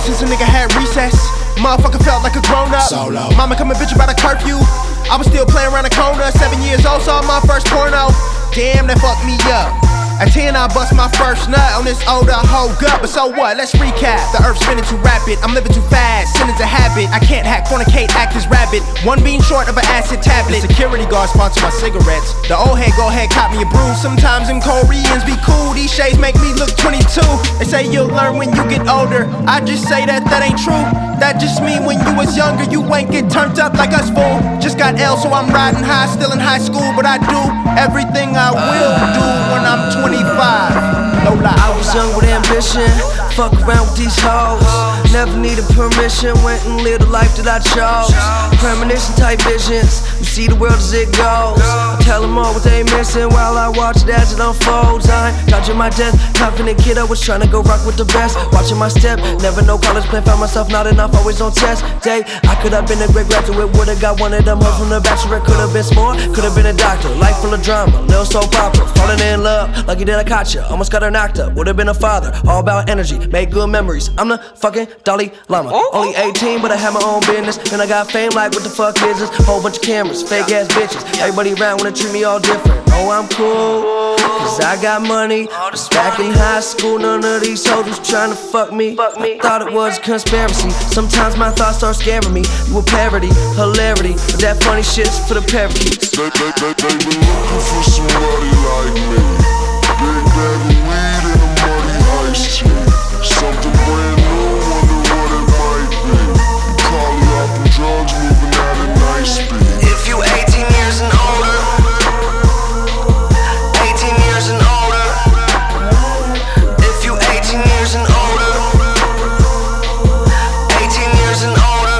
since a nigga had recess. Motherfucker felt like a grown up. Solo. Mama come a bitch about a curfew. I was still playing around the corner. 7 years old, saw my first porno. Damn, that fucked me up. At 10, I bust my first nut on this older hoe gut. But so what? Let's recap. The earth's spinning too rapid. I'm living too fast. Sin is a habit. I can't hack, fornicate, act as rabbit. One bean short of an acid tablet. The security guard sponsored my cigarettes. The old head go ahead, caught me a brew. Sometimes them Koreans be cool. These shades make me look 22. They say you'll learn when you get older. I just say that ain't true. That just mean when you was younger, you ain't get turned up like us, fool. Just got L, so I'm riding high, still in high school. But I do everything I will do when I'm 25. No lie. I was young with ambition, fuck around with these hoes. Never needed permission, went and lived the life that I chose. Premonition type visions, we see the world as it goes. I tell them all what they missing while I watch it as it unfolds. I ain't dodging my death, confident kid, I was trying to go rock with the best. Watching my step, never no college plan, found myself not enough, always on test day. I could have been a great graduate, would've got one of them hoes from the bachelor. Could've been smart, could've been a doctor. Life full of drama, little soap opera. Falling in love, lucky that I caught ya. Almost got her knocked up, would've been a father. All about energy, make good memories. I'm the fucking Dalai Lama. Only 18, but I have my own business. And I got fame like what the fuck is this? Whole bunch of cameras, fake ass bitches. Everybody around wanna treat me all different. Oh, I'm cool, cause I got money. Back in high school, none of these hoes was trying to fuck me. I thought it was a conspiracy. Sometimes my thoughts start scaring me. You a parody, hilarity, but that funny shit's for the parakeets. They been looking for somebody like me. Big bag of weed and a muddy iced tea. Something brand new, wonder what it might be. Probably off them drugs, moving at a nice speed. If you 18 years and older, 18 years and older. If you 18 years and older, 18 years and older.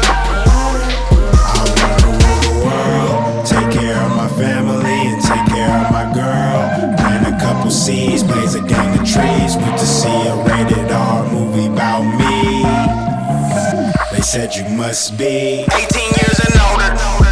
I wanna rule the world, take care of my family and take care of my girl. Plant a couple seeds, blaze a gang of trees. Went to see a rated R movie about me. They said you must be 18 years and older.